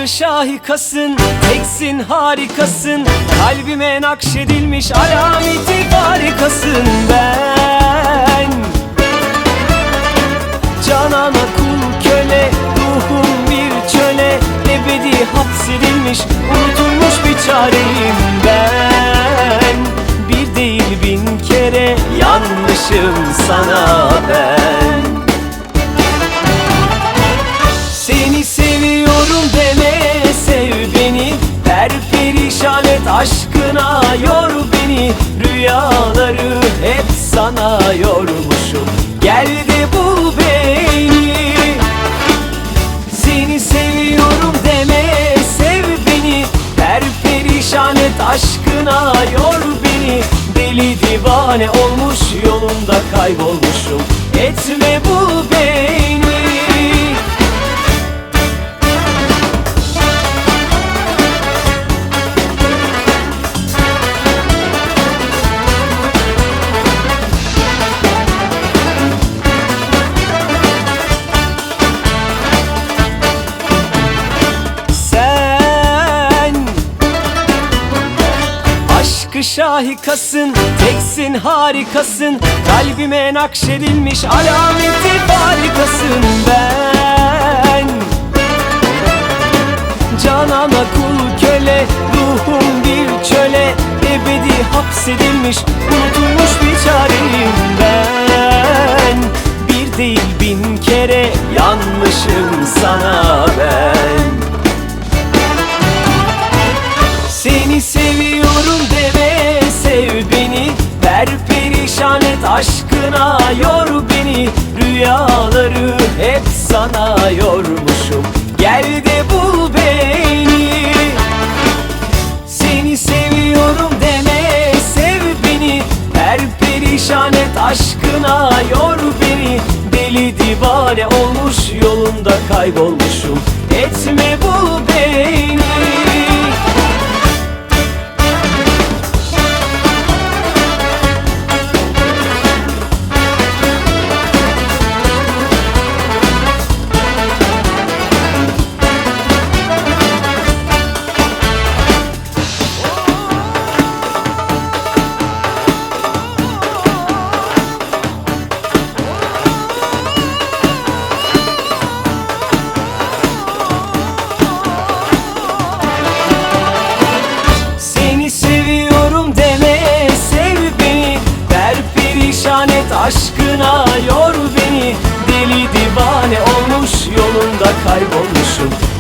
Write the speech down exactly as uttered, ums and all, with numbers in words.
şahikasın, teksin harikasın, kalbime nakşedilmiş alameti farikasın. Ben canana kul köle, ruhum bir çöle, ebedi hapsedilmiş unutulmuş bir çareyim ben. Bir değil bin kere yanmışım sana ben. Seni seviyorum deme, sev beni, perperişan et aşkına, yor beni. Rüyaları hep sana yormuşum, gel de bul beni. Seni seviyorum deme, sev beni, perperişan et aşkına, yor beni. Deli divane olmuş yolunda kaybolmuşum, etme bul beni. Aşkı şahikasın, teksin harikasın, kalbime nakşedilmiş alameti farikasın. Ben canana kul köle, ruhum bir çöle, ebedi hapsedilmiş unutulmuş bir çareyim ben. Bir değil bin kere yanmışım sana ben. Seni seviyorum deme, sev beni, perperişan et aşkına, yor beni. Rüyaları hep sana yormuşum, gel de bul beni. Seni seviyorum deme, sev beni, perperişan et aşkına, yor beni. Deli divane olmuş yolunda kaybolmuşum, etme bul beni. Aşkına, yor beni, deli divane olmuş yolunda kaybolmuşum,